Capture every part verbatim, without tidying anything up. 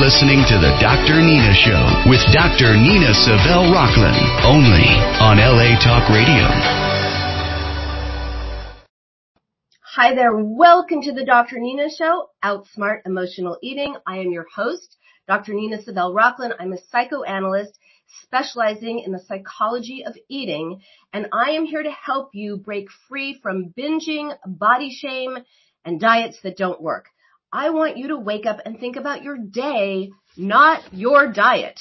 listening to the Doctor Nina Show with Doctor Nina Savelle Rocklin, only on L A Talk Radio. Hi there. Welcome to the Doctor Nina Show, Outsmart Emotional Eating. I am your host, Doctor Nina Savelle Rocklin. I'm a psychoanalyst specializing in the psychology of eating, and I am here to help you break free from binging, body shame, and diets that don't work. I want you to wake up and think about your day, not your diet.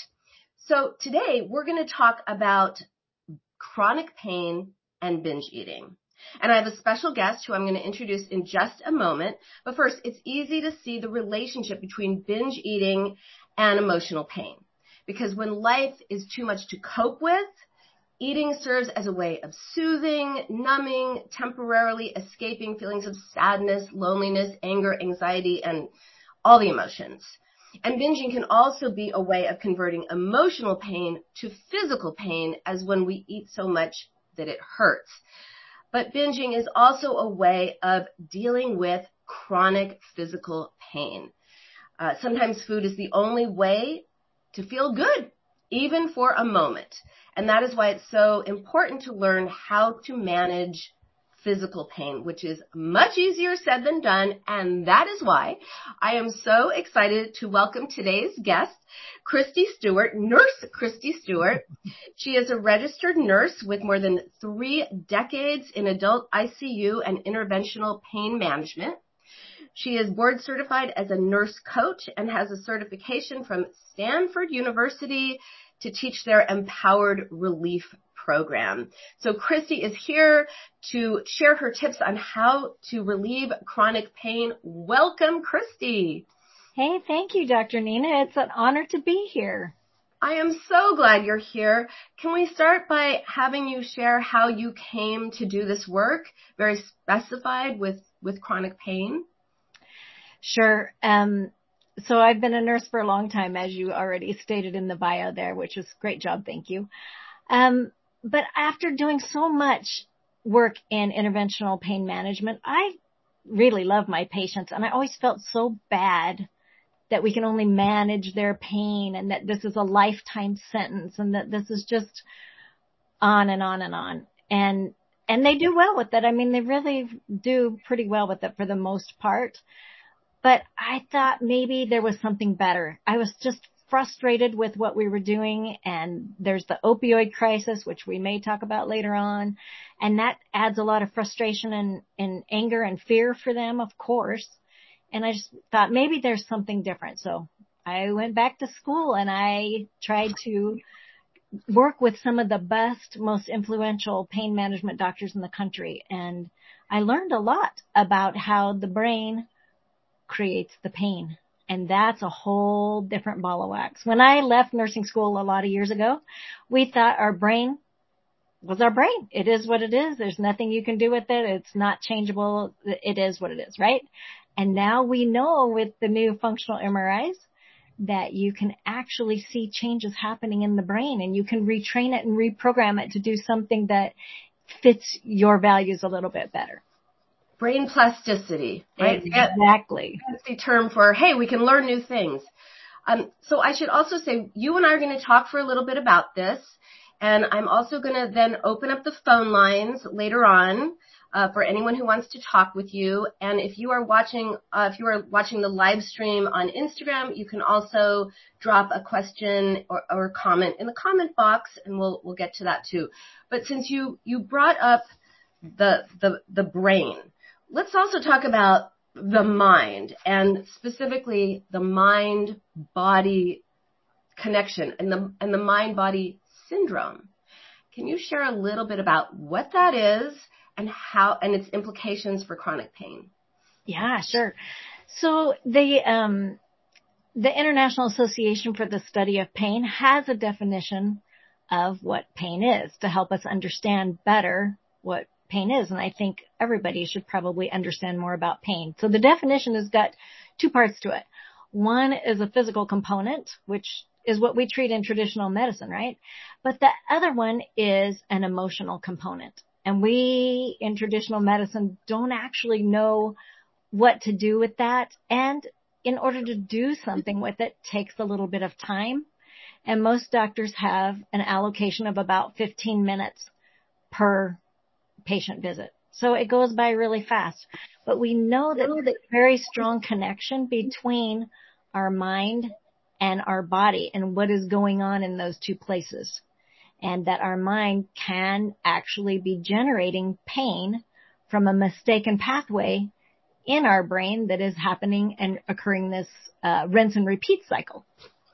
So today we're going to talk about chronic pain and binge eating. And I have a special guest who I'm going to introduce in just a moment. But first, it's easy to see the relationship between binge eating and emotional pain. Because when life is too much to cope with, eating serves as a way of soothing, numbing, temporarily escaping feelings of sadness, loneliness, anger, anxiety, and all the emotions. And binging can also be a way of converting emotional pain to physical pain, as when we eat so much that it hurts. But binging is also a way of dealing with chronic physical pain. Uh, sometimes food is the only way to feel good, even for a moment. And that is why it's so important to learn how to manage physical pain, which is much easier said than done. And that is why I am so excited to welcome today's guest, Christy Stewart, Nurse Christy Stewart. She is a registered nurse with more than three decades in adult I C U and interventional pain management. She is board certified as a nurse coach and has a certification from Stanford University to teach their Empowered Relief program. So Christy is here to share her tips on how to relieve chronic pain. Welcome, Christy. Hey, thank you, Doctor Nina. It's an honor to be here. I am so glad you're here. Can we start by having you share how you came to do this work, very specified with, with chronic pain? Sure. Um, so I've been a nurse for a long time, as you already stated in the bio there, which is a great job. Thank you. Um, but after doing so much work in interventional pain management, I really love my patients, and I always felt so bad that we can only manage their pain and that this is a lifetime sentence and that this is just on and on and on. And, and they do well with it. I mean, they really do pretty well with it for the most part. But I thought maybe there was something better. I was just frustrated with what we were doing, and there's the opioid crisis, which we may talk about later on, and that adds a lot of frustration and, and anger and fear for them, of course. And I just thought maybe there's something different. So I went back to school and I tried to work with some of the best, most influential pain management doctors in the country. And I learned a lot about how the brain creates the pain. And that's a whole different ball of wax. When I left nursing school a lot of years ago, we thought our brain was our brain. It is what it is. There's nothing you can do with it. It's not changeable. It is what it is, right? And now we know with the new functional M R Is that you can actually see changes happening in the brain, and you can retrain it and reprogram it to do something that fits your values a little bit better. Brain plasticity, right? Exactly. That's the term for, hey, we can learn new things. Um, so I should also say, you and I are going to talk for a little bit about this, and I'm also going to then open up the phone lines later on uh, for anyone who wants to talk with you. And if you are watching, uh, if you are watching the live stream on Instagram, you can also drop a question or, or comment in the comment box, and we'll we'll get to that too. But since you you brought up the the the brain, let's also talk about the mind, and specifically the mind-body connection and the and the mind-body syndrome. Can you share a little bit about what that is and how and its implications for chronic pain? Yeah, sure. So the um, the International Association for the Study of Pain has a definition of what pain is to help us understand better what pain is. And I think everybody should probably understand more about pain. So the definition has got two parts to it. One is a physical component, which is what we treat in traditional medicine, right? But the other one is an emotional component. And we in traditional medicine don't actually know what to do with that. And in order to do something with it takes a little bit of time. And most doctors have an allocation of about fifteen minutes per patient visit. So it goes by really fast. But we know that there's a very strong connection between our mind and our body and what is going on in those two places. And that our mind can actually be generating pain from a mistaken pathway in our brain that is happening and occurring this uh, rinse and repeat cycle.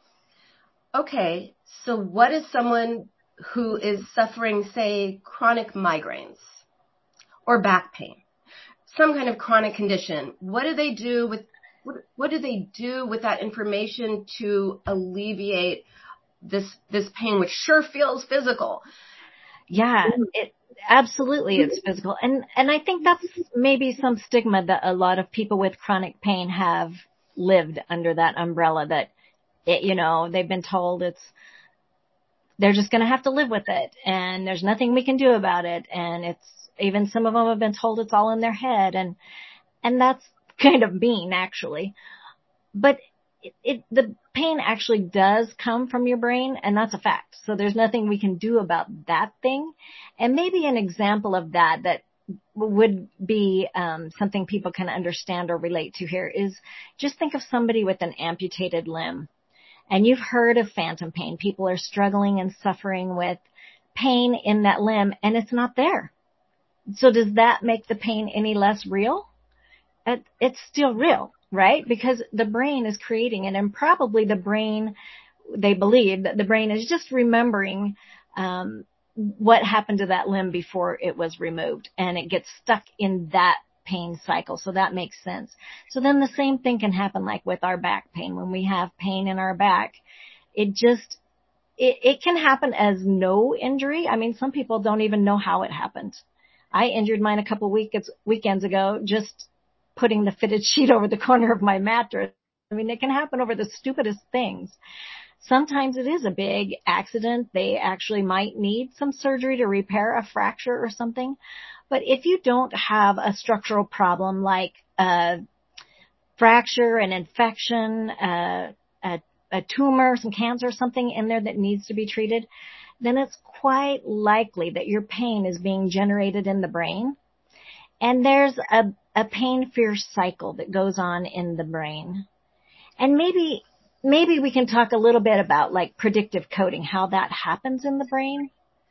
Okay, so what is someone who is suffering, say, chronic migraines or back pain, some kind of chronic condition? What do they do with what, what do they do with that information to alleviate this this pain, which sure feels physical? Yeah, it absolutely it's physical. And and I think that's maybe some stigma that a lot of people with chronic pain have lived under that umbrella, that it, you know, they've been told it's they're just going to have to live with it and there's nothing we can do about it, and it's even some of them have been told it's all in their head, and and that's kind of mean actually. But It, it, the pain actually does come from your brain, and that's a fact. So there's nothing we can do about that thing. And maybe an example of that that would be um, something people can understand or relate to here is just think of somebody with an amputated limb. And you've heard of phantom pain. People are struggling and suffering with pain in that limb, and it's not there. So does that make the pain any less real? It, it's still real. Right? Because the brain is creating it, and probably the brain, they believe that the brain is just remembering um, what happened to that limb before it was removed, and it gets stuck in that pain cycle. So that makes sense. So then the same thing can happen like with our back pain. When we have pain in our back, it just, it, it can happen as no injury. I mean, some people don't even know how it happened. I injured mine a couple weeks, weekends ago, just putting the fitted sheet over the corner of my mattress. I mean, it can happen over the stupidest things. Sometimes it is a big accident. They actually might need some surgery to repair a fracture or something. But if you don't have a structural problem like a fracture, an infection, a, a, a tumor, some cancer, something in there that needs to be treated, then it's quite likely that your pain is being generated in the brain. And there's a, a pain-fear cycle that goes on in the brain. And maybe, maybe we can talk a little bit about like predictive coding, how that happens in the brain.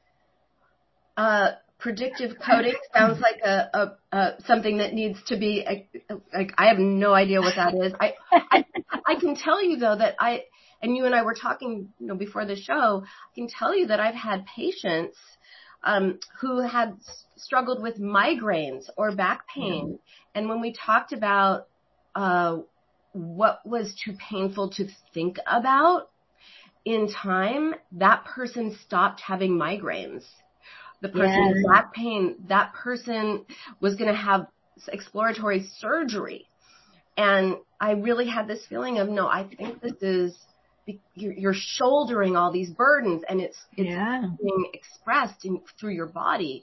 Uh, predictive coding sounds like a, a, a something that needs to be, like, I have no idea what that is. I, I, I can tell you though that I, and you and I were talking, you know, before the show, I can tell you that I've had patients Um, who had struggled with migraines or back pain. Mm. And when we talked about uh, what was too painful to think about in time, that person stopped having migraines. The person yeah. with back pain, that person was going to have exploratory surgery. And I really had this feeling of, no, I think this is, you're shouldering all these burdens, and it's, it's yeah. being expressed in, through your body.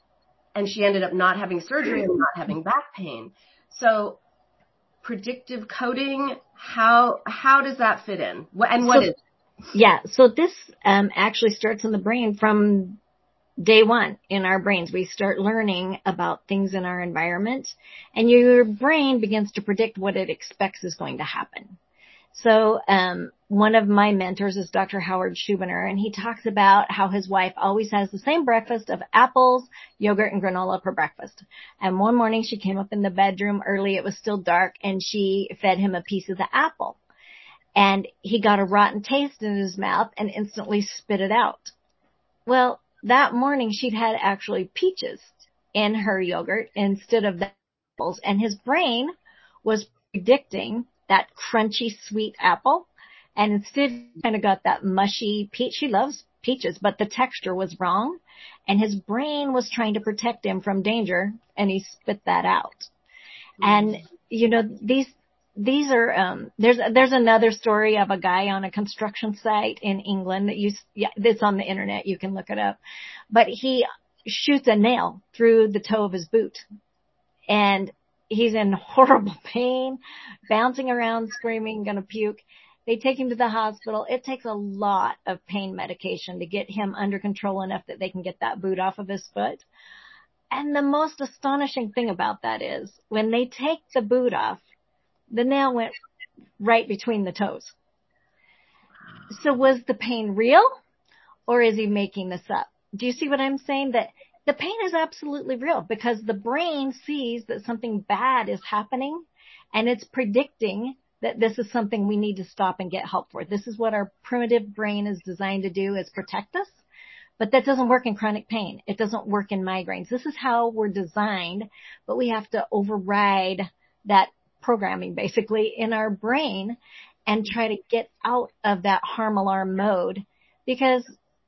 And she ended up not having surgery and not having back pain. So predictive coding, how, how does that fit in? And what so, is it? Yeah. So this, um, actually starts in the brain from day one in our brains. We start learning about things in our environment, and your brain begins to predict what it expects is going to happen. So, um, one of my mentors is Doctor Howard Schubiner, and he talks about how his wife always has the same breakfast of apples, yogurt, and granola for breakfast. And one morning she came up in the bedroom early. It was still dark, and she fed him a piece of the apple. And he got a rotten taste in his mouth and instantly spit it out. Well, that morning she'd had actually peaches in her yogurt instead of the apples, and his brain was predicting that crunchy sweet apple, and instead kind of got that mushy peach. She loves peaches, but the texture was wrong, and his brain was trying to protect him from danger, and he spit that out. Mm-hmm. And you know, these these are um there's there's another story of a guy on a construction site in England that you yeah that's on the internet, you can look it up, but he shoots a nail through the toe of his boot, and he's in horrible pain, bouncing around, screaming, gonna puke. They take him to the hospital. It takes a lot of pain medication to get him under control enough that they can get that boot off of his foot. And the most astonishing thing about that is when they take the boot off, the nail went right between the toes. So was the pain real, or is he making this up? Do you see what I'm saying? That the pain is absolutely real because the brain sees that something bad is happening and it's predicting that this is something we need to stop and get help for. This is what our primitive brain is designed to do, is protect us. But that doesn't work in chronic pain. It doesn't work in migraines. This is how we're designed, but we have to override that programming basically in our brain and try to get out of that harm alarm mode because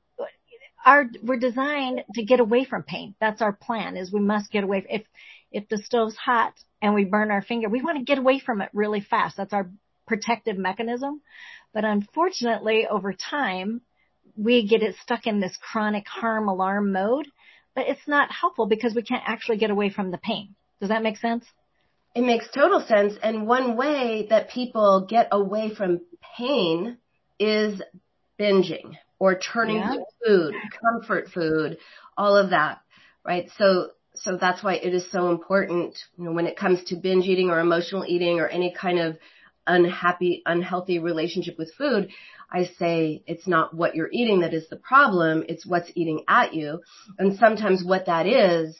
our, we're designed to get away from pain. That's our plan, is we must get away. If, if the stove's hot and we burn our finger, we want to get away from it really fast. That's our protective mechanism. But unfortunately, over time, we get it stuck in this chronic harm alarm mode, but it's not helpful because we can't actually get away from the pain. Does that make sense? It makes total sense. And one way that people get away from pain is binging or turning Yeah. to food, comfort food, all of that, right? So, so that's why it is so important, you know, when it comes to binge eating or emotional eating or any kind of unhappy, unhealthy relationship with food. I say it's not what you're eating that is the problem. It's what's eating at you. And sometimes what that is,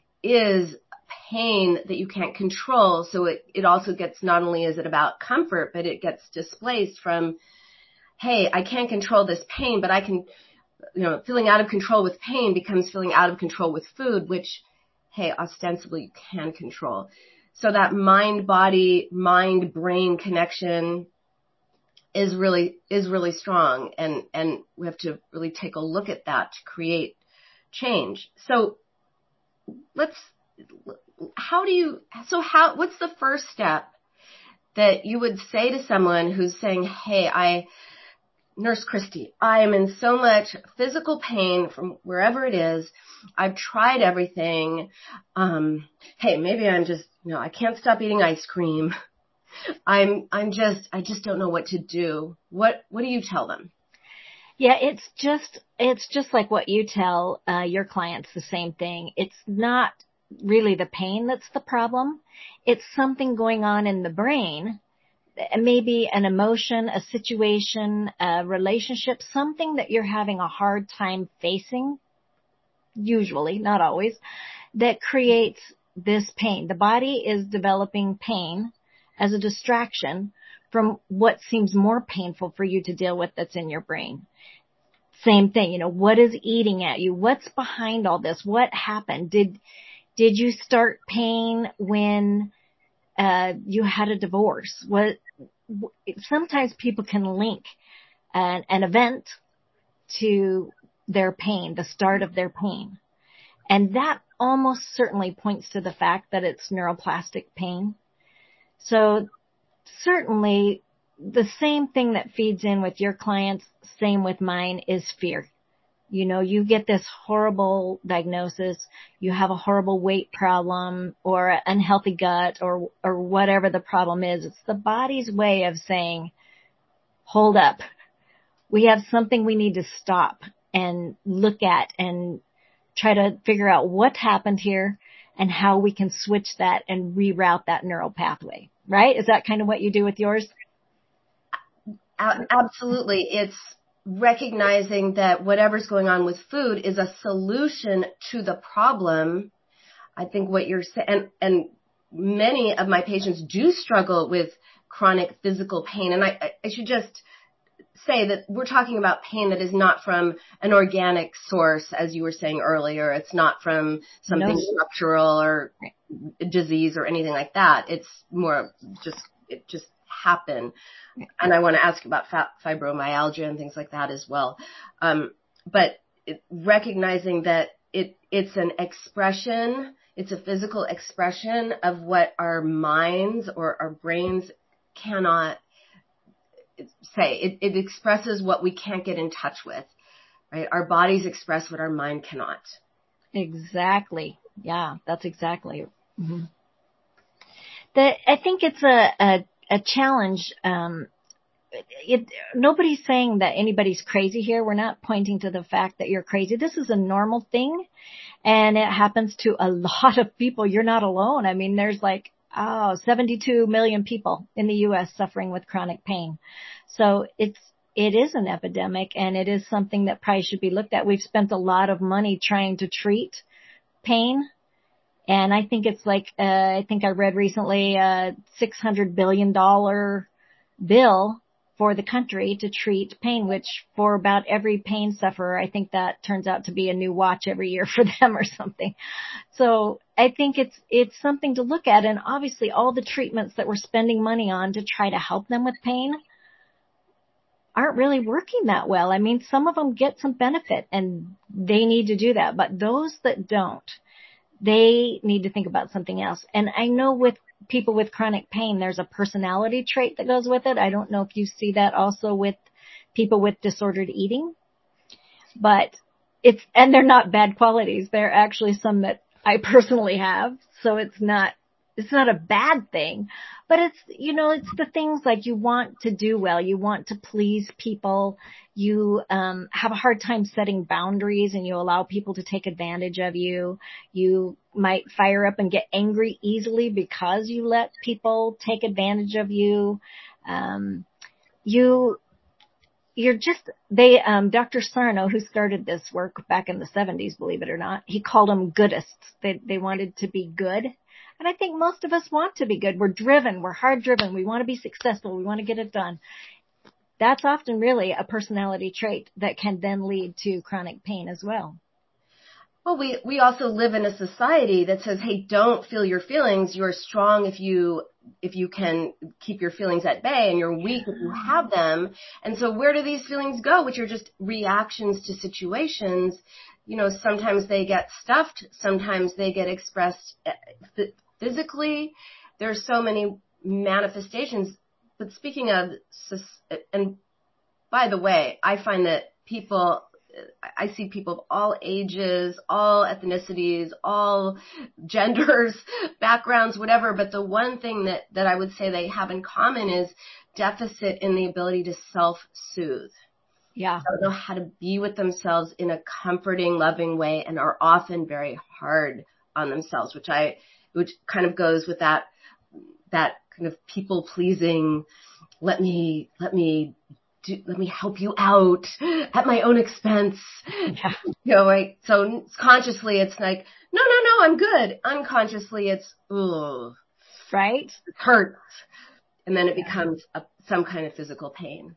is pain that you can't control. So it, it also gets, not only is it about comfort, but it gets displaced from, hey, I can't control this pain, but I can, you know, feeling out of control with pain becomes feeling out of control with food, which, hey, ostensibly you can control. So that mind, body, mind, brain connection is really, is really strong. And, and we have to really take a look at that to create change. So let's, how do you, so how, what's the first step that you would say to someone who's saying, hey, I, Nurse Christy, I am in so much physical pain from wherever it is. I've tried everything. Um, hey, maybe I'm just, you know, I can't stop eating ice cream. I'm, I'm just, I just don't know what to do. What, what do you tell them? Yeah, it's just, it's just like what you tell uh, your clients, the same thing. It's not really the pain that's the problem. It's something going on in the brain, maybe an emotion, a situation, a relationship, something that you're having a hard time facing, usually, not always, that creates this pain. The body is developing pain as a distraction from what seems more painful for you to deal with that's in your brain. Same thing, you know, what is eating at you? What's behind all this? What happened? Did, did you start pain when, uh, you had a divorce? What, sometimes people can link an, an event to their pain, the start of their pain. And that almost certainly points to the fact that it's neuroplastic pain. So certainly the same thing that feeds in with your clients, same with mine, is fear. You know, you get this horrible diagnosis, you have a horrible weight problem or an unhealthy gut or, or whatever the problem is. It's the body's way of saying, hold up. We have something we need to stop and look at and try to figure out what happened here and how we can switch that and reroute that neural pathway, right? Is that kind of what you do with yours? Absolutely. It's recognizing that whatever's going on with food is a solution to the problem. I think what you're saying, and, and many of my patients do struggle with chronic physical pain. And I, I should just say that we're talking about pain that is not from an organic source, as you were saying earlier. It's not from something no. structural or disease or anything like that. It's more just, it just happened. And I want to ask about fibromyalgia and things like that as well. Um, but it, recognizing that it, it's an expression, it's a physical expression of what our minds or our brains cannot say. It, it expresses what we can't get in touch with, right? Our bodies express what our mind cannot. Exactly. Yeah, that's exactly. Mm-hmm. The, I think it's a, a, a challenge. Um, it, nobody's saying that anybody's crazy here. We're not pointing to the fact that you're crazy. This is a normal thing, and it happens to a lot of people. You're not alone. I mean, there's like, oh, seventy-two million people in the U S suffering with chronic pain. So it's, it is an epidemic, and it is something that probably should be looked at. We've spent a lot of money trying to treat pain. And I think it's like, uh, I think I read recently a six hundred billion dollars bill for the country to treat pain, which for about every pain sufferer, I think that turns out to be a new watch every year for them or something. So I think it's, it's something to look at. And obviously all the treatments that we're spending money on to try to help them with pain aren't really working that well. I mean, some of them get some benefit and they need to do that, but those that don't, they need to think about something else. And I know with people with chronic pain, there's a personality trait that goes with it. I don't know if you see that also with people with disordered eating, but it's, and they're not bad qualities. They're actually some that I personally have. So it's not, it's not a bad thing, but it's, you know, it's the things like you want to do well. You want to please people. You, um, have a hard time setting boundaries, and you allow people to take advantage of you. You might fire up and get angry easily because you let people take advantage of you. Um, you, you're just, they, um, Doctor Sarno, who started this work back in the seventies, believe it or not, he called them goodists. They, they wanted to be good. And I think most of us want to be good. We're driven. We're hard driven. We want to be successful. We want to get it done. That's often really a personality trait that can then lead to chronic pain as well. Well, we, we also live in a society that says, hey, don't feel your feelings. You're strong if you, if you can keep your feelings at bay, and you're weak if you have them. And so where do these feelings go, which are just reactions to situations? You know, sometimes they get stuffed. Sometimes they get expressed physically. There's so many manifestations. But speaking of, and by the way, I find that people, I see people of all ages, all ethnicities, all genders, backgrounds, whatever. But the one thing that, that I would say they have in common is deficit in the ability to self-soothe. Yeah. They don't know how to be with themselves in a comforting, loving way, and are often very hard on themselves, which I, which kind of goes with that, that kind of people pleasing. Let me, let me do, let me help you out at my own expense. Yeah. You know, like, so consciously it's like, no, no, no, I'm good. Unconsciously it's, ooh. Right. It hurts. And then it becomes a, some kind of physical pain.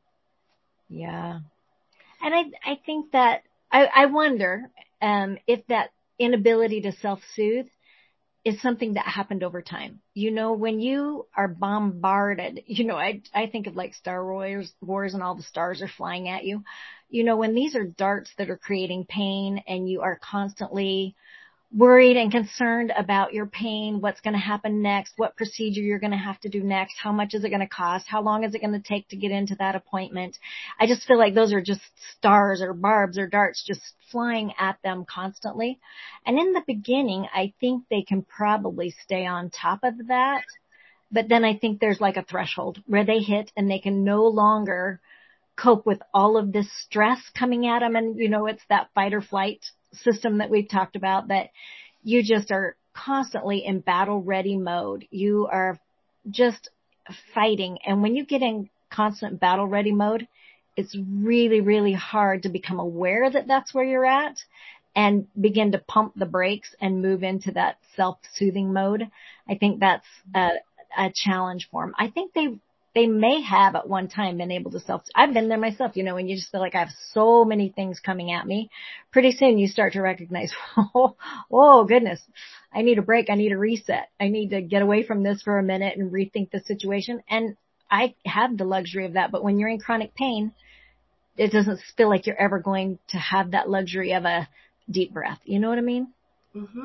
Yeah. And I, I think that, I, I wonder, um, if that inability to self-soothe is something that happened over time. You know, when you are bombarded, you know, I, I think of like Star Wars, Wars and all the stars are flying at you. You know, when these are darts that are creating pain and you are constantly worried and concerned about your pain, what's going to happen next, what procedure you're going to have to do next, how much is it going to cost, how long is it going to take to get into that appointment. I just feel like those are just stars or barbs or darts just flying at them constantly. And in the beginning, I think they can probably stay on top of that. But then I think there's like a threshold where they hit and they can no longer cope with all of this stress coming at them. And, you know, it's that fight or flight system that we've talked about, that you just are constantly in battle ready mode. You are just fighting. And when you get in constant battle ready mode, it's really, really hard to become aware that that's where you're at and begin to pump the brakes and move into that self-soothing mode. I think that's a, a challenge for them. I think they They may have at one time been able to self, I've been there myself, you know, when you just feel like I have so many things coming at me, pretty soon you start to recognize, oh, oh goodness, I need a break. I need a reset. I need to get away from this for a minute and rethink the situation. And I have the luxury of that. But when you're in chronic pain, it doesn't feel like you're ever going to have that luxury of a deep breath. You know what I mean? Mm-hmm.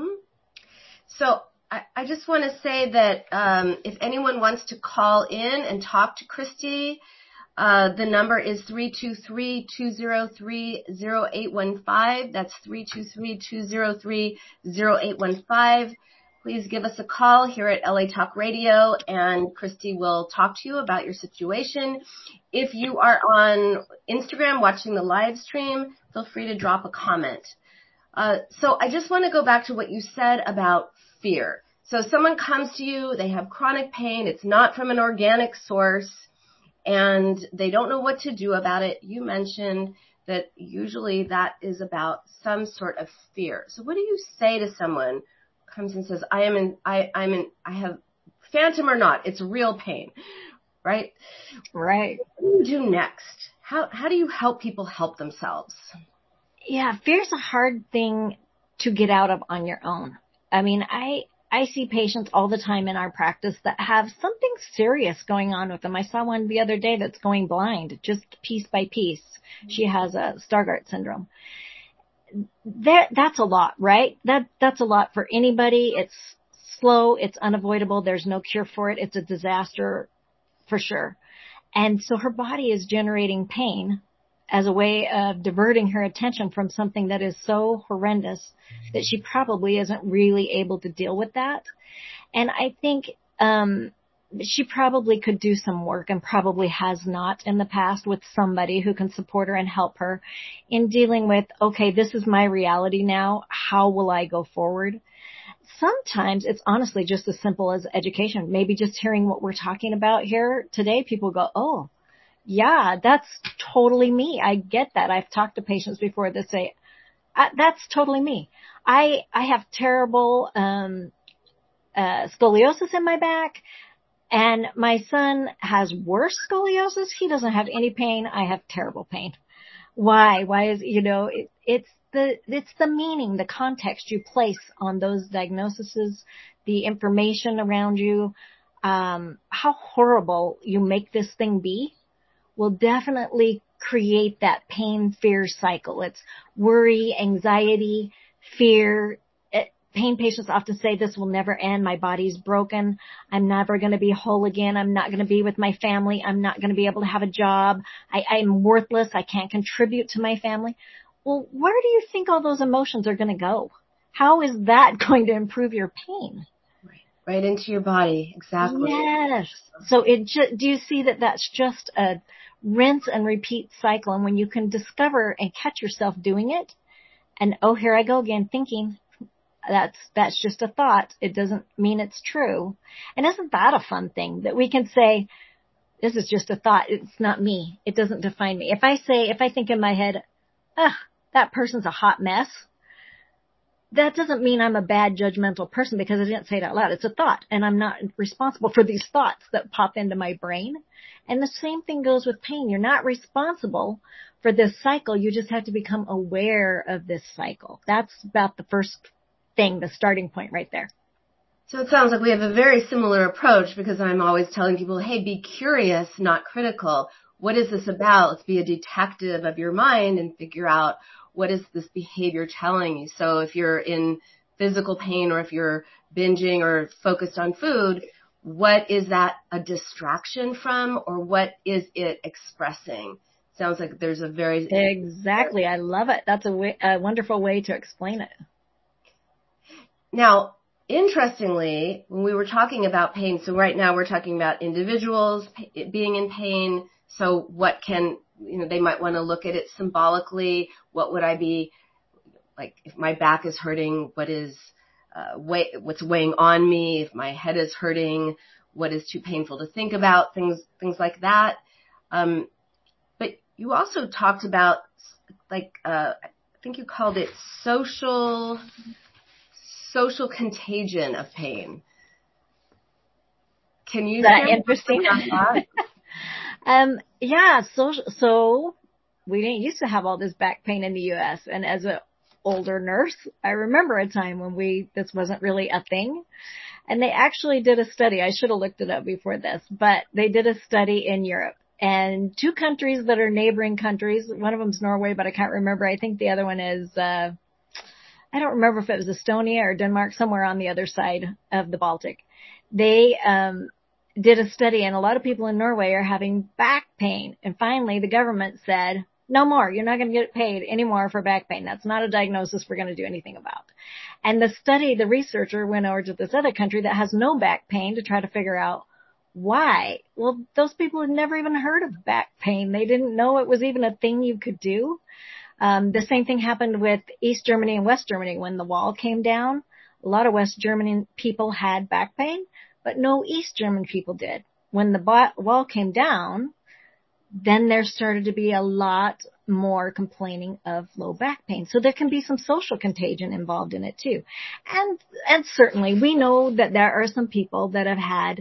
So I, I just want to say that um, if anyone wants to call in and talk to Christy, uh, the number is three two three, two zero three, zero eight one five. That's three two three, two zero three, zero eight one five. please give us a call here at L A Talk Radio, and Christy will talk to you about your situation. If you are on Instagram watching the live stream, feel free to drop a comment. Uh, so I just want to go back to what you said about fear. So someone comes to you, they have chronic pain, it's not from an organic source, and they don't know what to do about it. You mentioned that usually that is about some sort of fear. So what do you say to someone who comes and says, I am in, I, I'm in, I have phantom or not, it's real pain, right? Right. What do you do next? How, how do you help people help themselves? Yeah, fear's a hard thing to get out of on your own. I mean, I, I see patients all the time in our practice that have something serious going on with them. I saw one the other day that's going blind, just piece by piece. She has a Stargardt syndrome. That, that's a lot, right? That, that's a lot for anybody. It's slow. It's unavoidable. There's no cure for it. It's a disaster for sure. And so her body is generating pain as a way of diverting her attention from something that is so horrendous that she probably isn't really able to deal with that. And I think um she probably could do some work, and probably has not in the past, with somebody who can support her and help her in dealing with, okay, this is my reality now. How will I go forward? Sometimes it's honestly just as simple as education. Maybe just hearing what we're talking about here today, people go, oh, yeah, that's totally me. I get that. I've talked to patients before that say, that's totally me. I, I have terrible, um, uh, scoliosis in my back, and my son has worse scoliosis. He doesn't have any pain. I have terrible pain. Why? Why is, you know, it, it's the, it's the meaning, the context you place on those diagnoses, the information around you, um, how horrible you make this thing be will definitely create that pain fear cycle. It's worry, anxiety, fear. It, pain patients often say, this will never end. My body's broken. I'm never going to be whole again. I'm not going to be with my family. I'm not going to be able to have a job. I, I'm worthless. I can't contribute to my family. Well, where do you think all those emotions are going to go? How is that going to improve your pain? Right, right into your body. Exactly. Yes. So it ju- do you see that that's just a rinse and repeat cycle? And when you can discover and catch yourself doing it, and oh, here I go again thinking, that's, that's just a thought. It doesn't mean it's true. And isn't that a fun thing that we can say, this is just a thought. It's not me. It doesn't define me. If I say, if I think in my head, ah, that person's a hot mess, that doesn't mean I'm a bad judgmental person because I didn't say it out loud. It's a thought, and I'm not responsible for these thoughts that pop into my brain. And the same thing goes with pain. You're not responsible for this cycle. You just have to become aware of this cycle. That's about the first thing, the starting point right there. So it sounds like we have a very similar approach, because I'm always telling people, hey, be curious, not critical. What is this about? Let's be a detective of your mind and figure out, what is this behavior telling you? So if you're in physical pain, or if you're binging or focused on food, what is that a distraction from, or what is it expressing? Sounds like there's a very... Exactly. I love it. That's a, way, a wonderful way to explain it. Now, interestingly, when we were talking about pain, so right now we're talking about individuals being in pain. So what can, you know, they might want to look at it symbolically. What would I be, like, if my back is hurting, what is, uh, weigh, what's weighing on me? If my head is hurting, what is too painful to think about? Things, things like that. Um, but you also talked about, like, uh, I think you called it social, social contagion of pain. Can you? Is that interesting? That? Um, yeah, so, so we didn't used to have all this back pain in the U S. And as an older nurse, I remember a time when we, this wasn't really a thing. And they actually did a study. I should have looked it up before this, but they did a study in Europe, and two countries that are neighboring countries. One of them's Norway, but I can't remember. I think the other one is, uh, I don't remember if it was Estonia or Denmark, somewhere on the other side of the Baltic. They, um, did a study, and a lot of people in Norway are having back pain. And finally, the government said, No more. You're not going to get paid anymore for back pain. That's not a diagnosis we're going to do anything about. And the study, the researcher went over to this other country that has no back pain to try to figure out why. Well, those people had never even heard of back pain. They didn't know it was even a thing you could do. Um, the same thing happened with East Germany and West Germany when the wall came down. A lot of West German people had back pain, but no East German people did. When the wall came down, then there started to be a lot more complaining of low back pain. So there can be some social contagion involved in it too. And, and certainly we know that there are some people that have had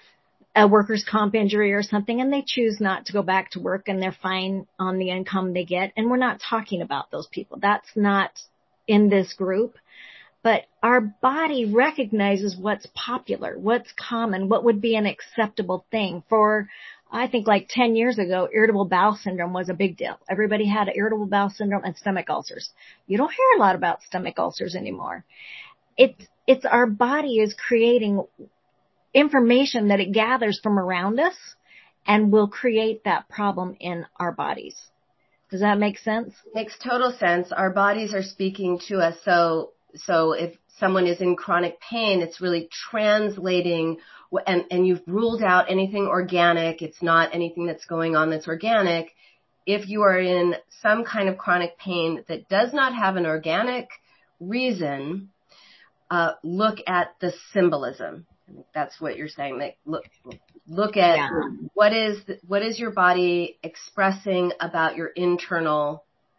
a workers' comp injury or something and they choose not to go back to work and they're fine on the income they get. And we're not talking about those people. That's not in this group. But our body recognizes what's popular, what's common, what would be an acceptable thing. For, I think like ten years ago, irritable bowel syndrome was a big deal. Everybody had irritable bowel syndrome and stomach ulcers. You don't hear a lot about stomach ulcers anymore. It's, it's our body is creating information that it gathers from around us and will create that problem in our bodies. Does that make sense? Makes total sense. Our bodies are speaking to us. So, so if someone is in chronic pain, it's really translating, and, and you've ruled out anything organic. It's not anything that's going on that's organic. If you are in some kind of chronic pain that does not have an organic reason, uh, look at the symbolism. That's what you're saying. Like, look, look at yeah. what is, what is your body expressing about your internal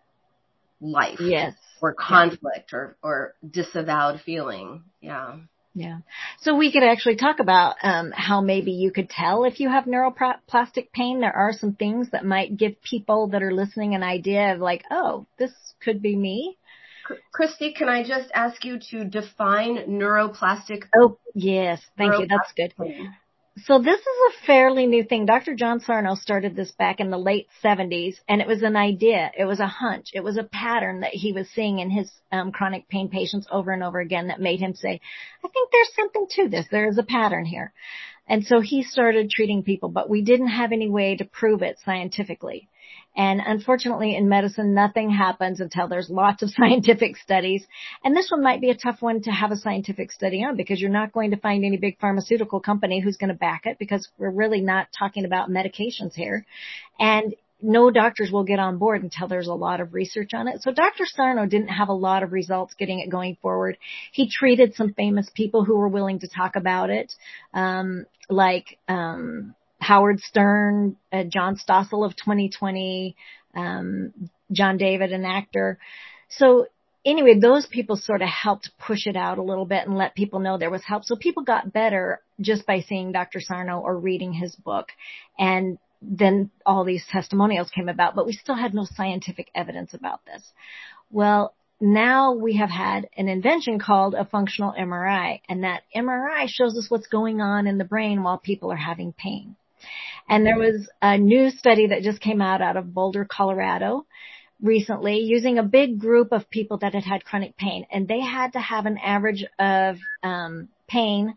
life? Yes. Or conflict yeah. or, or disavowed feeling. Yeah. Yeah. So we could actually talk about, um, how maybe you could tell if you have neuroplastic pain. There are some things that might give people that are listening an idea of like, oh, this could be me. Christy, can I just ask you to define neuroplastic? Oh, yes. Thank you. That's good. Pain. So this is a fairly new thing. Doctor John Sarno started this back in the late seventies, and it was an idea. It was a hunch. It was a pattern that he was seeing in his um, chronic pain patients over and over again that made him say, I think there's something to this. There is a pattern here. And so he started treating people, but we didn't have any way to prove it scientifically. And unfortunately in medicine, nothing happens until there's lots of scientific studies. And this one might be a tough one to have a scientific study on because you're not going to find any big pharmaceutical company who's going to back it because we're really not talking about medications here. And no doctors will get on board until there's a lot of research on it. So Doctor Sarno didn't have a lot of results getting it going forward. He treated some famous people who were willing to talk about it, um, like, um, Howard Stern, uh, John Stossel of twenty twenty, um, John David, an actor. So anyway, those people sort of helped push it out a little bit and let people know there was help. So people got better just by seeing Doctor Sarno or reading his book. And then all these testimonials came about, but we still had no scientific evidence about this. Well, now we have had an invention called a functional M R I, and that M R I shows us what's going on in the brain while people are having pain. And there was a new study that just came out out of Boulder, Colorado recently using a big group of people that had had chronic pain, and they had to have an average of um pain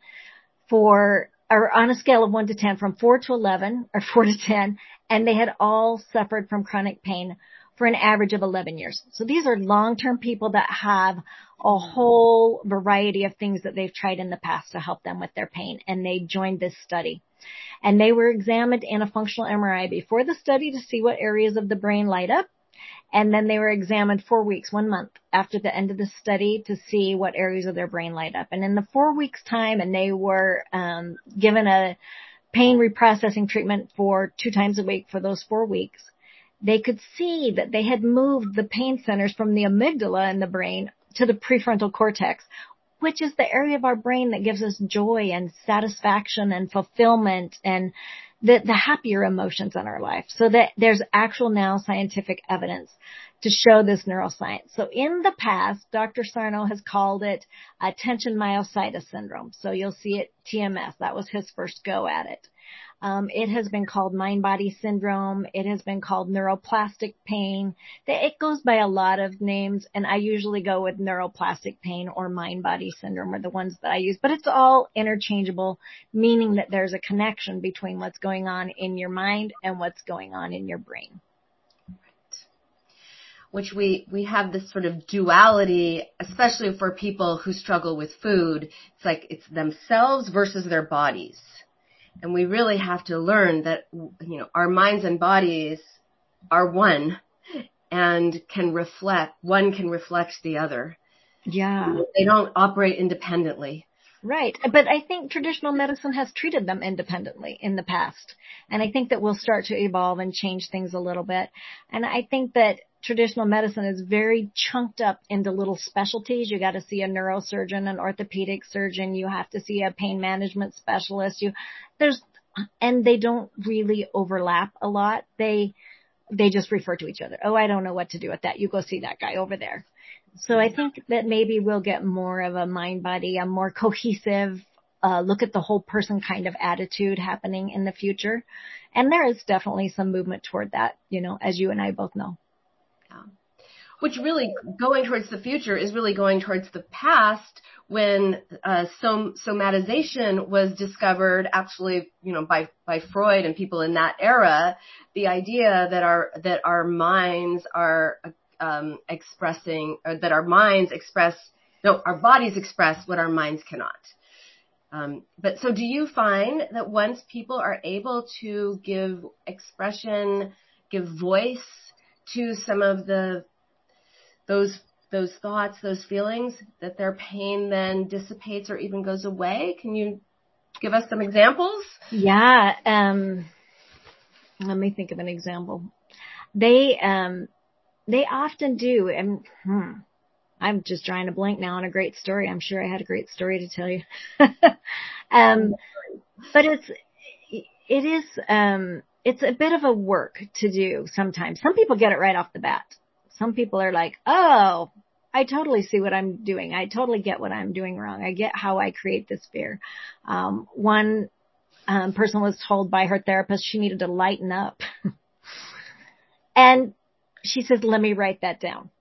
for or on a scale of one to ten, from four to eleven or four to ten, and they had all suffered from chronic pain for an average of eleven years. So these are long-term people that have a whole variety of things that they've tried in the past to help them with their pain, and they joined this study. And they were examined in a functional M R I before the study to see what areas of the brain light up. And then they were examined four weeks, one month after the end of the study to see what areas of their brain light up. And in the four weeks time, and they were um, given a pain reprocessing treatment for two times a week for those four weeks, they could see that they had moved the pain centers from the amygdala in the brain to the prefrontal cortex, which is the area of our brain that gives us joy and satisfaction and fulfillment and the, the happier emotions in our life. So that there's actual now scientific evidence to show this neuroscience. So in the past, Doctor Sarno has called it attention myositis syndrome. So you'll see it T M S. That was his first go at it. Um, it has been called mind-body syndrome. It has been called neuroplastic pain. It goes by a lot of names, and I usually go with neuroplastic pain or mind-body syndrome are the ones that I use. But it's all interchangeable, meaning that there's a connection between what's going on in your mind and what's going on in your brain. which we, we have this sort of duality, especially for people who struggle with food. It's like it's themselves versus their bodies. And we really have to learn that, you know, our minds and bodies are one and can reflect, one can reflect the other. Yeah. They don't operate independently. Right. But I think traditional medicine has treated them independently in the past. And I think that we'll start to evolve and change things a little bit. And I think that traditional medicine is very chunked up into little specialties. You got to see a neurosurgeon, an orthopedic surgeon. You have to see a pain management specialist. You, there's, and they don't really overlap a lot. They, they just refer to each other. Oh, I don't know what to do with that. You go see that guy over there. So I think that maybe we'll get more of a mind body, a more cohesive, uh, look at the whole person kind of attitude happening in the future. And there is definitely some movement toward that, you know, as you and I both know. Yeah. Which really going towards the future is really going towards the past when, uh, som- somatization was discovered actually, you know, by, by Freud and people in that era, the idea that our, that our minds are, um, expressing, or that our minds express, no, our bodies express what our minds cannot. Um, but so do you find that once people are able to give expression, give voice to some of the, those, those thoughts, those feelings, that their pain then dissipates or even goes away? Can you give us some examples? Yeah. Um, let me think of an example. They, um, They often do, and hmm, I'm just trying to blank now on a great story. I'm sure I had a great story to tell you. um, but it's, it is, um, it's a bit of a work to do sometimes. Some people get it right off the bat. Some people are like, oh, I totally see what I'm doing. I totally get what I'm doing wrong. I get how I create this fear. Um, one um, person was told by her therapist she needed to lighten up. And she says, let me write that down.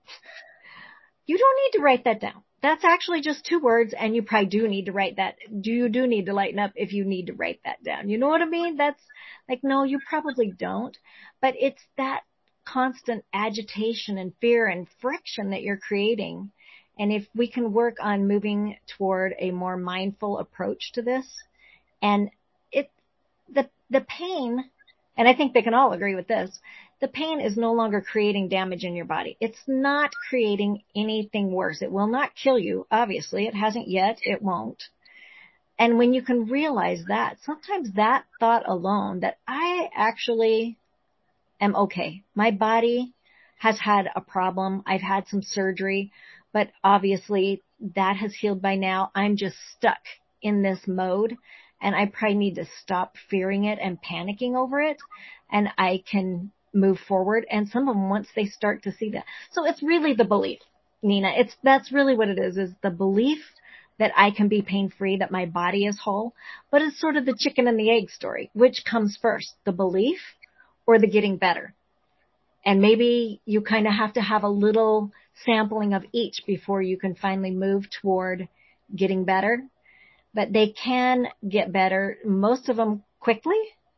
You don't need to write that down. That's actually just two words, and you probably do need to write that. Do you do need to lighten up if you need to write that down? You know what I mean? That's like, no, you probably don't. But it's that constant agitation and fear and friction that you're creating. And if we can work on moving toward a more mindful approach to this, and it, the, the pain, and I think they can all agree with this, the pain is no longer creating damage in your body. It's not creating anything worse. It will not kill you. Obviously, it hasn't yet. It won't. And when you can realize that, sometimes that thought alone, that I actually am okay. My body has had a problem. I've had some surgery, but obviously that has healed by now. I'm just stuck in this mode, and I probably need to stop fearing it and panicking over it. And I can move forward. And some of them, once they start to see that. So it's really the belief, Nina. It's, that's really what it is, is the belief that I can be pain-free, that my body is whole. But it's sort of the chicken and the egg story. Which comes first, the belief or the getting better? And maybe you kind of have to have a little sampling of each before you can finally move toward getting better. But they can get better, most of them quickly,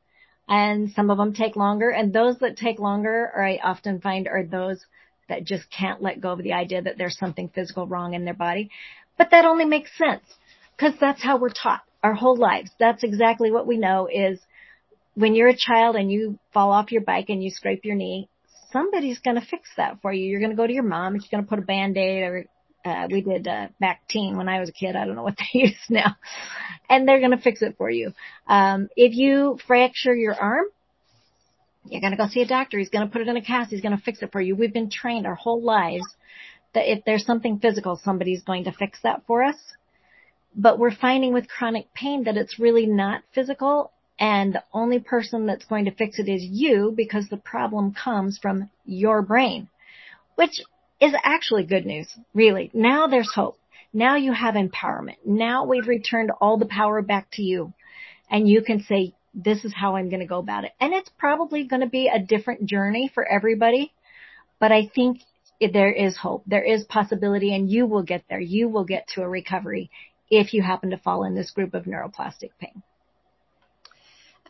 and some of them take longer. And those that take longer, or I often find, are those that just can't let go of the idea that there's something physical wrong in their body. But that only makes sense, because that's how we're taught our whole lives. That's exactly what we know is when you're a child and you fall off your bike and you scrape your knee, somebody's going to fix that for you. You're going to go to your mom, and she's going to put a Band-Aid, or uh, we did uh, Bactine when I was a kid. I don't know what they use now. And they're going to fix it for you. Um, if you fracture your arm, you're going to go see a doctor. He's going to put it in a cast. He's going to fix it for you. We've been trained our whole lives that if there's something physical, somebody's going to fix that for us. But we're finding with chronic pain that it's really not physical. And the only person that's going to fix it is you, because the problem comes from your brain, which is actually good news, really. Now there's hope. Now you have empowerment. Now we've returned all the power back to you. And you can say, this is how I'm going to go about it. And it's probably going to be a different journey for everybody. But I think there is hope. There is possibility, and you will get there. You will get to a recovery if you happen to fall in this group of neuroplastic pain.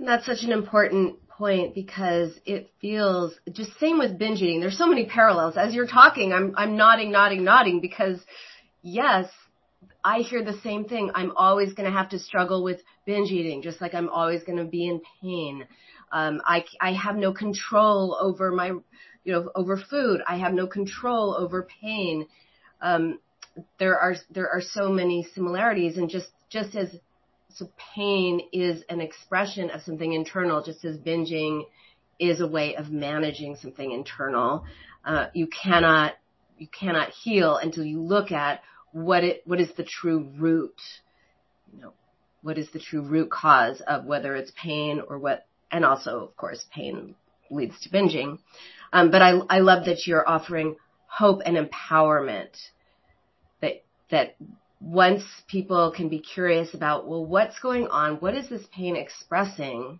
That's such an important point because it feels just same with binge eating. There's so many parallels. As you're talking, I'm I'm nodding, nodding, nodding because yes, I hear the same thing. I'm always going to have to struggle with binge eating, just like I'm always going to be in pain. Um, I I have no control over my, you know, over food. I have no control over pain. Um, there are there are so many similarities, and just just as So pain is an expression of something internal, just as binging is a way of managing something internal. Uh, you cannot, you cannot heal until you look at what it, what is the true root, you know, what is the true root cause of whether it's pain or what, and also, of course, pain leads to binging. Um, but I, I love that you're offering hope and empowerment that, that, once people can be curious about, well, what's going on? What is this pain expressing?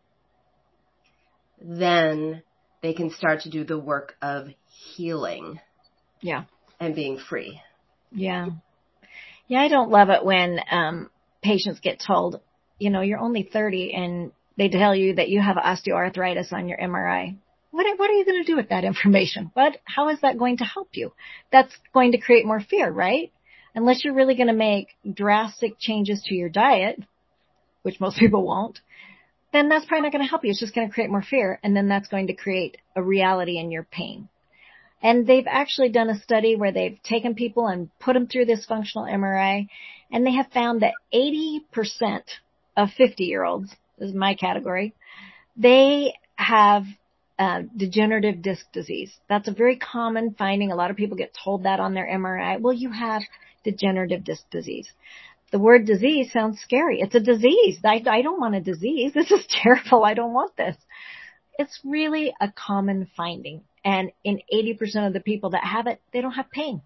Then they can start to do the work of healing. Yeah. And being free. Yeah. Yeah, I don't love it when um, patients get told, you know, you're only thirty and they tell you that you have osteoarthritis on your M R I. What, what are you going to do with that information? What, how is that going to help you? That's going to create more fear, right? Unless you're really going to make drastic changes to your diet, which most people won't, then that's probably not going to help you. It's just going to create more fear, and then that's going to create a reality in your pain. And they've actually done a study where they've taken people and put them through this functional M R I, and they have found that eighty percent of fifty-year-olds, this is my category, they have uh, degenerative disc disease. That's a very common finding. A lot of people get told that on their M R I. Well, you have degenerative disc disease. The word disease sounds scary. It's a disease. I, I don't want a disease. This is terrible. I don't want this. It's really a common finding. And in eighty percent of the people that have it, they don't have pain.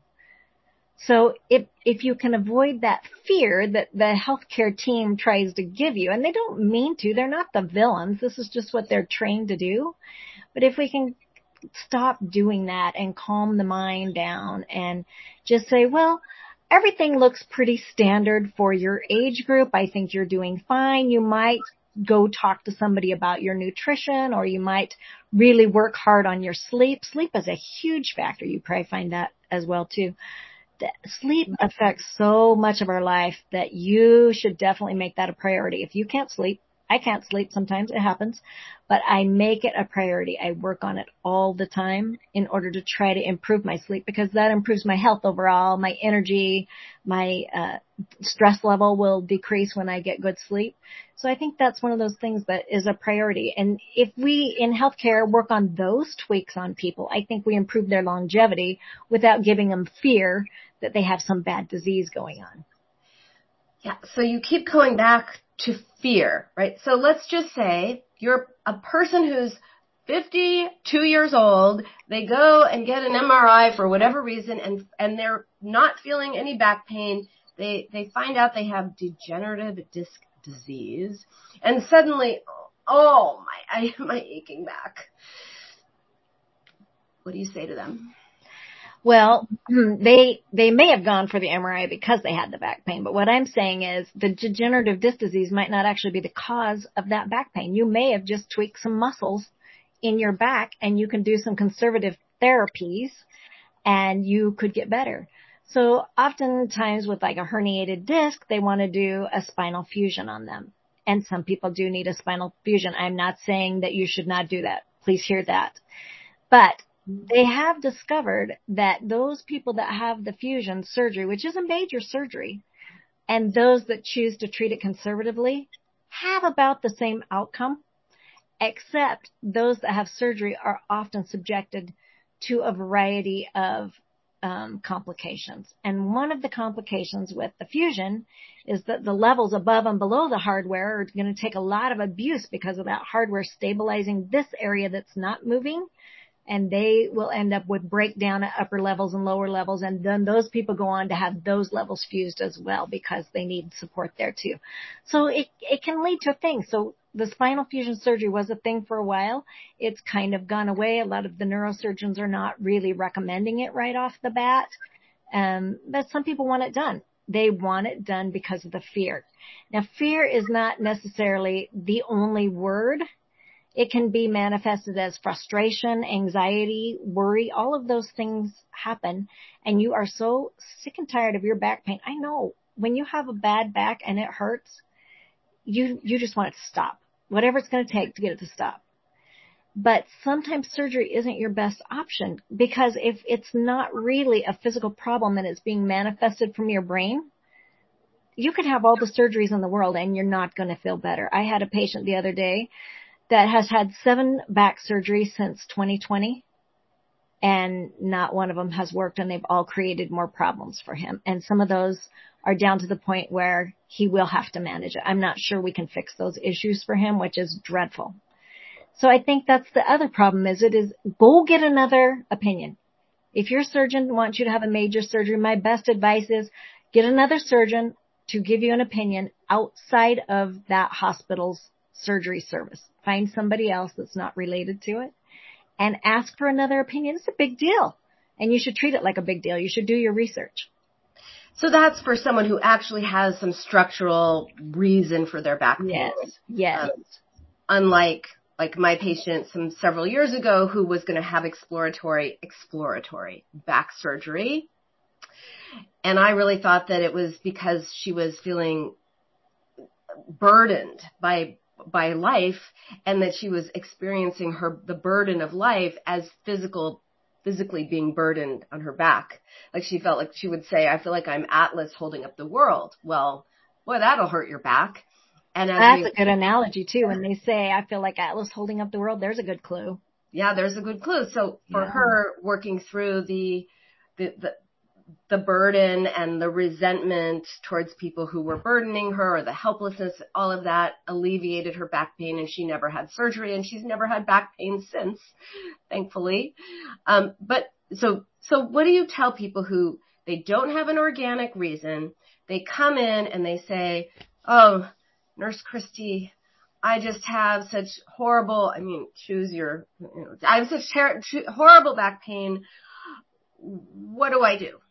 So if, if you can avoid that fear that the healthcare team tries to give you, and they don't mean to, they're not the villains. This is just what they're trained to do. But if we can stop doing that and calm the mind down and just say, well, everything looks pretty standard for your age group. I think you're doing fine. You might go talk to somebody about your nutrition, or you might really work hard on your sleep. Sleep is a huge factor. You probably find that as well too. Sleep affects so much of our life that you should definitely make that a priority. If you can't sleep, I can't sleep sometimes, it happens, but I make it a priority. I work on it all the time in order to try to improve my sleep, because that improves my health overall, my energy, my uh, stress level will decrease when I get good sleep. So I think that's one of those things that is a priority. And if we in healthcare work on those tweaks on people, I think we improve their longevity without giving them fear that they have some bad disease going on. Yeah, so you keep going back to fear, right? So let's just say you're a person who's fifty-two years old. They go and get an M R I for whatever reason, and and they're not feeling any back pain. They they find out they have degenerative disc disease, and suddenly, oh my, I my aching back. What do you say to them? Well, they they may have gone for the M R I because they had the back pain, but what I'm saying is the degenerative disc disease might not actually be the cause of that back pain. You may have just tweaked some muscles in your back, and you can do some conservative therapies, and you could get better. So oftentimes with like a herniated disc, they want to do a spinal fusion on them, and some people do need a spinal fusion. I'm not saying that you should not do that. Please hear that. But they have discovered that those people that have the fusion surgery, which is a major surgery, and those that choose to treat it conservatively have about the same outcome, except those that have surgery are often subjected to a variety of um, complications. And one of the complications with the fusion is that the levels above and below the hardware are going to take a lot of abuse because of that hardware stabilizing this area that's not moving. And they will end up with breakdown at upper levels and lower levels. And then those people go on to have those levels fused as well because they need support there too. So it, it can lead to a thing. So the spinal fusion surgery was a thing for a while. It's kind of gone away. A lot of the neurosurgeons are not really recommending it right off the bat. Um, but some people want it done. They want it done because of the fear. Now, fear is not necessarily the only word. It can be manifested as frustration, anxiety, worry. All of those things happen, and you are so sick and tired of your back pain. I know when you have a bad back and it hurts, you you just want it to stop, whatever it's going to take to get it to stop. But sometimes surgery isn't your best option, because if it's not really a physical problem and it's being manifested from your brain, you could have all the surgeries in the world and you're not going to feel better. I had a patient the other day that has had seven back surgeries since twenty twenty, and not one of them has worked, and they've all created more problems for him. And some of those are down to the point where he will have to manage it. I'm not sure we can fix those issues for him, which is dreadful. So I think that's the other problem is it is go get another opinion. If your surgeon wants you to have a major surgery, my best advice is get another surgeon to give you an opinion outside of that hospital's surgery service. Find somebody else that's not related to it and ask for another opinion. It's a big deal, and you should treat it like a big deal. You should do your research. So that's for someone who actually has some structural reason for their back pain. Yes, yes. Um, unlike like my patient some several years ago who was going to have exploratory, exploratory back surgery. And I really thought that it was because she was feeling burdened by by life, and that she was experiencing her the burden of life as physical physically being burdened on her back. Like she felt like she would say, I feel like I'm Atlas holding up the world. Well, boy, that'll hurt your back. And as That's we, a good analogy too. When they say, I feel like Atlas holding up the world, there's a good clue. Yeah, there's a good clue. So for Yeah. her, working through the, the, the, the burden and the resentment towards people who were burdening her, or the helplessness, all of that alleviated her back pain, and she never had surgery, and she's never had back pain since, thankfully. Um, but so, so what do you tell people who they don't have an organic reason? They come in and they say, oh, Nurse Christy, I just have such horrible, I mean, choose your, you know, I have such ter- horrible back pain. What do I do?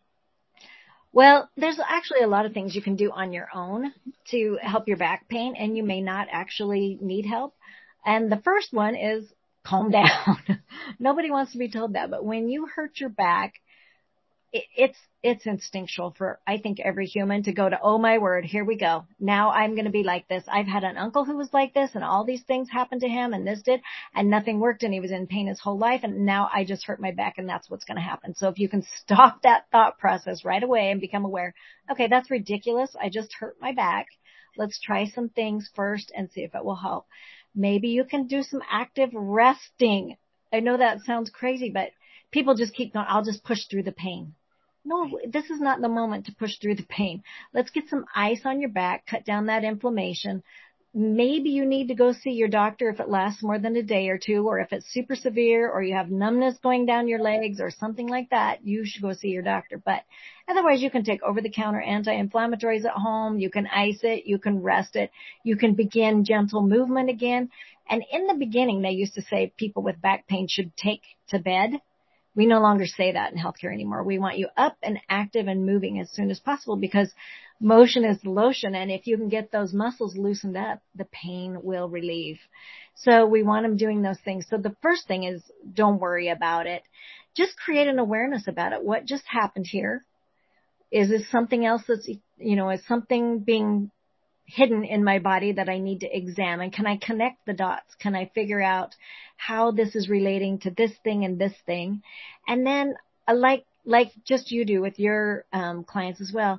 Well, there's actually a lot of things you can do on your own to help your back pain, and you may not actually need help. And the first one is calm down. Nobody wants to be told that, but when you hurt your back, it, it's it's instinctual for, I think, every human to go to, oh my word, here we go. Now I'm going to be like this. I've had an uncle who was like this, and all these things happened to him, and this did, and nothing worked, and he was in pain his whole life, and now I just hurt my back, and that's what's going to happen. So if you can stop that thought process right away and become aware, okay, that's ridiculous. I just hurt my back. Let's try some things first and see if it will help. Maybe you can do some active resting. I know that sounds crazy, but people just keep going, I'll just push through the pain. No, this is not the moment to push through the pain. Let's get some ice on your back, cut down that inflammation. Maybe you need to go see your doctor if it lasts more than a day or two, or if it's super severe, or you have numbness going down your legs or something like that, you should go see your doctor. But otherwise, you can take over-the-counter anti-inflammatories at home. You can ice it. You can rest it. You can begin gentle movement again. And in the beginning, they used to say people with back pain should take to bed. We no longer say that in healthcare anymore. We want you up and active and moving as soon as possible, because motion is the lotion. And if you can get those muscles loosened up, the pain will relieve. So we want them doing those things. So the first thing is, don't worry about it. Just create an awareness about it. What just happened here? Is this something else that's, you know, is something being hidden in my body that I need to examine? Can I connect the dots? Can I figure out how this is relating to this thing and this thing? And then, uh, like, like just you do with your um, clients as well,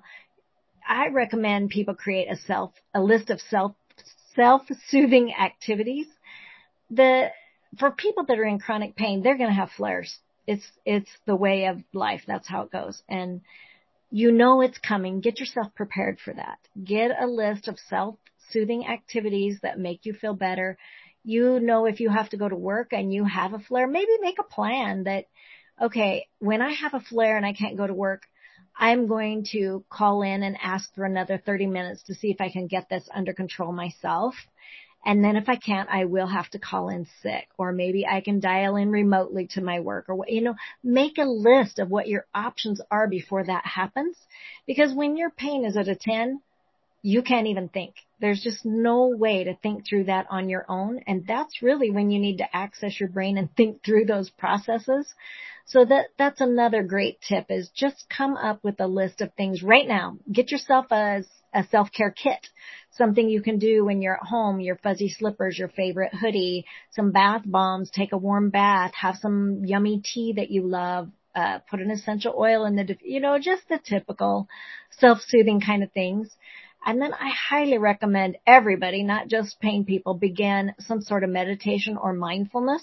I recommend people create a self, a list of self, self-soothing activities. The, for people that are in chronic pain, they're going to have flares. It's, it's the way of life. That's how it goes. And you know it's coming. Get yourself prepared for that. Get a list of self-soothing activities that make you feel better. You know, if you have to go to work and you have a flare, maybe make a plan that, okay, when I have a flare and I can't go to work, I'm going to call in and ask for another thirty minutes to see if I can get this under control myself. And then if I can't, I will have to call in sick, or maybe I can dial in remotely to my work, or, you know, make a list of what your options are before that happens. Because when your pain is at a ten, you can't even think. There's just no way to think through that on your own. And that's really when you need to access your brain and think through those processes. So that, that's another great tip, is just come up with a list of things right now. Get yourself a, a self-care kit, something you can do when you're at home, your fuzzy slippers, your favorite hoodie, some bath bombs, take a warm bath, have some yummy tea that you love, uh, put an essential oil in the, you know, just the typical self-soothing kind of things. And then I highly recommend everybody, not just pain people, begin some sort of meditation or mindfulness.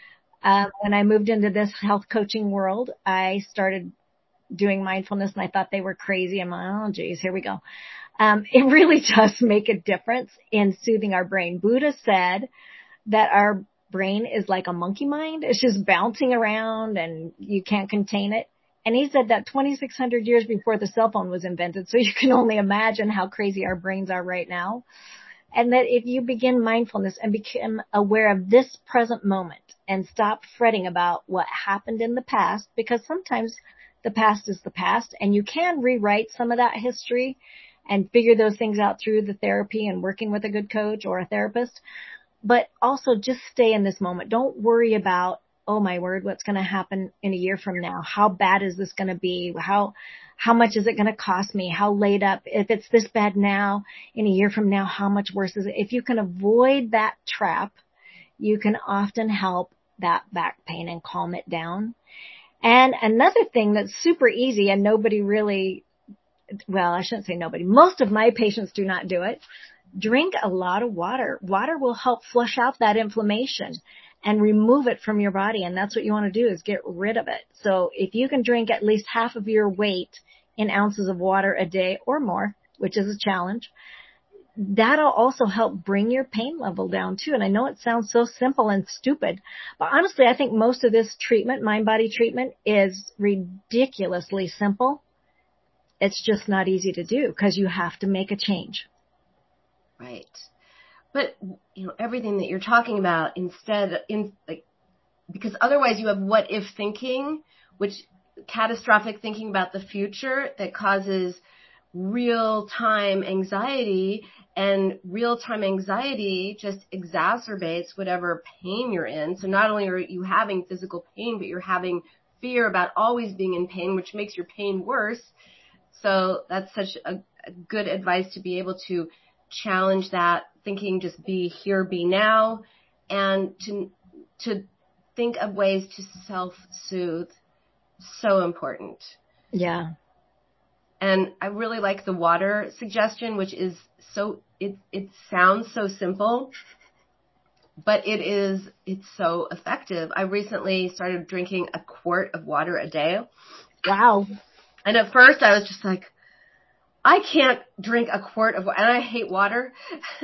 Uh, when I moved into this health coaching world, I started doing mindfulness, and I thought they were crazy. I'm like, oh, geez, here we go. Um, it really does make a difference in soothing our brain. Buddha said that our brain is like a monkey mind. It's just bouncing around and you can't contain it. And he said that twenty-six hundred years before the cell phone was invented. So you can only imagine how crazy our brains are right now. And that if you begin mindfulness and become aware of this present moment and stop fretting about what happened in the past, because sometimes the past is the past, and you can rewrite some of that history and figure those things out through the therapy and working with a good coach or a therapist. But also just stay in this moment. Don't worry about, oh my word, what's going to happen in a year from now? How bad is this going to be? How, how much is it going to cost me? How laid up? If it's this bad now, in a year from now, how much worse is it? If you can avoid that trap, you can often help that back pain and calm it down. And another thing that's super easy, and nobody really, well, I shouldn't say nobody, most of my patients do not do it. Drink a lot of water. Water will help flush out that inflammation and remove it from your body. And that's what you want to do, is get rid of it. So if you can drink at least half of your weight in ounces of water a day or more, which is a challenge, that'll also help bring your pain level down too. And I know it sounds so simple and stupid, but honestly, I think most of this treatment, mind-body treatment, is ridiculously simple. It's just not easy to do because you have to make a change. Right. But, you know, everything that you're talking about, instead, in like, because otherwise you have what if thinking, which catastrophic thinking about the future that causes real time anxiety, and real time anxiety just exacerbates whatever pain you're in. So not only are you having physical pain, but you're having fear about always being in pain, which makes your pain worse. So that's such a, a good advice, to be able to challenge that thinking, just be here, be now, and to to think of ways to self-soothe. So important. Yeah. And I really like the water suggestion, which is so, it it sounds so simple, but it is, it's so effective. I recently started drinking a quart of water a day. Wow. And at first I was just like, I can't drink a quart of water, and I hate water.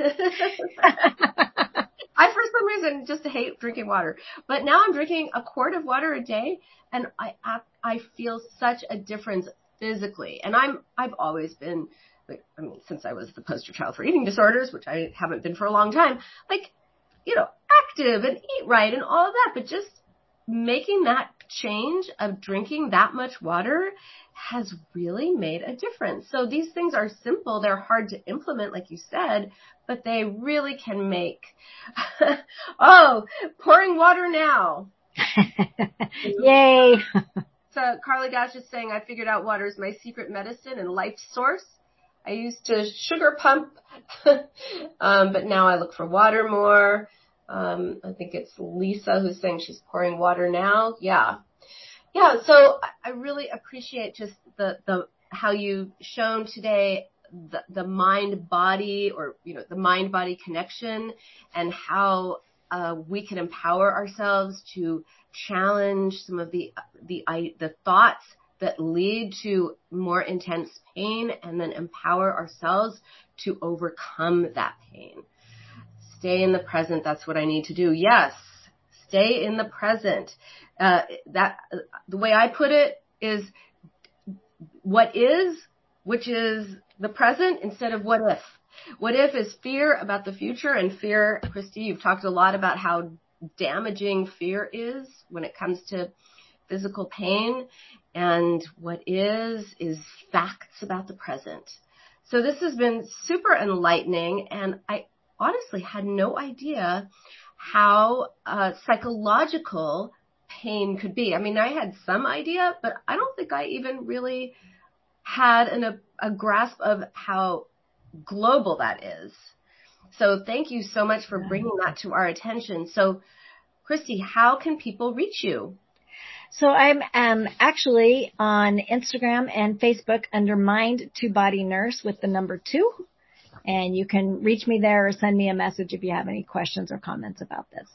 I, for some reason, just hate drinking water. But now I'm drinking a quart of water a day, and I I feel such a difference physically. And I'm I've always been, like, I mean, since I was the poster child for eating disorders, which I haven't been for a long time, like, you know, active and eat right and all of that. But just making that change of drinking that much water has really made a difference. So these things are simple. They're hard to implement, like you said, but they really can make, oh, pouring water now. Yay. So Carly Dash is saying, I figured out water is my secret medicine and life source. I used to sugar pump, um, but now I look for water more. Um, I think it's Lisa who's saying she's pouring water now. Yeah. Yeah. So I really appreciate just the, the, how you've shown today the, the mind body, or, you know, the mind body connection, and how, uh, we can empower ourselves to challenge some of the, the, the thoughts that lead to more intense pain, and then empower ourselves to overcome that pain. Stay in the present. That's what I need to do. Yes. Stay in the present. Uh, that, uh, the way I put it is what is, which is the present, instead of what if. What if is fear about the future, and fear, Christy, you've talked a lot about how damaging fear is when it comes to physical pain, and what is, is facts about the present. So this has been super enlightening, and I honestly had no idea how uh, psychological pain could be. I mean, I had some idea, but I don't think I even really had an, a, a grasp of how global that is. So thank you so much for bringing that to our attention. So, Christy, how can people reach you? So I'm um, actually on Instagram and Facebook under Mind to Body Nurse with the number two. And you can reach me there or send me a message if you have any questions or comments about this.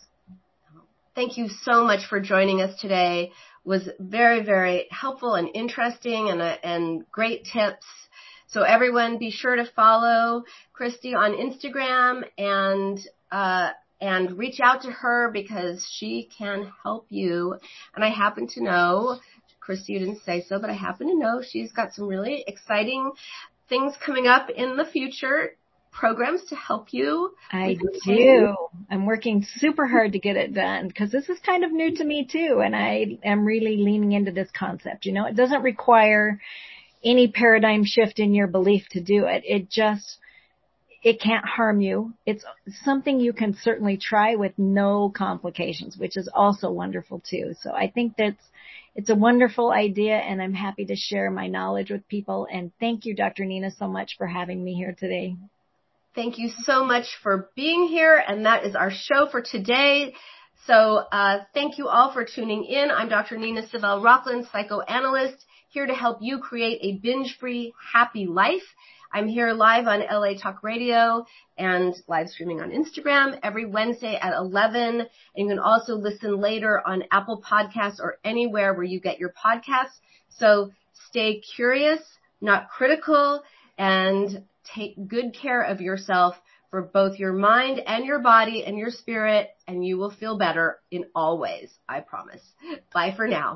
Thank you so much for joining us today. It was very, very helpful and interesting, and, uh, and great tips. So everyone be sure to follow Christy on Instagram and, uh, and reach out to her because she can help you. And I happen to know, Christy, you didn't say so, but I happen to know she's got some really exciting things coming up in the future, programs to help you. I do. I'm working super hard to get it done because this is kind of new to me too. And I am really leaning into this concept. You know, it doesn't require any paradigm shift in your belief to do it. It just, it can't harm you. It's something you can certainly try with no complications, which is also wonderful too. So I think that's, it's a wonderful idea, and I'm happy to share my knowledge with people. And thank you, Doctor Nina, so much for having me here today. Thank you so much for being here, and that is our show for today. So uh, thank you all for tuning in. I'm Doctor Nina Savell Rocklin, psychoanalyst, here to help you create a binge-free, happy life. I'm here live on L A Talk Radio and live streaming on Instagram every Wednesday at eleven. And you can also listen later on Apple Podcasts or anywhere where you get your podcasts. So stay curious, not critical, and take good care of yourself for both your mind and your body and your spirit, and you will feel better in all ways, I promise. Bye for now.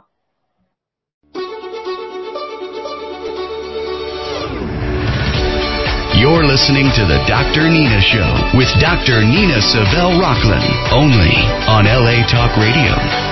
You're listening to the Doctor Nina Show with Doctor Nina Savell Rocklin, only on L A Talk Radio.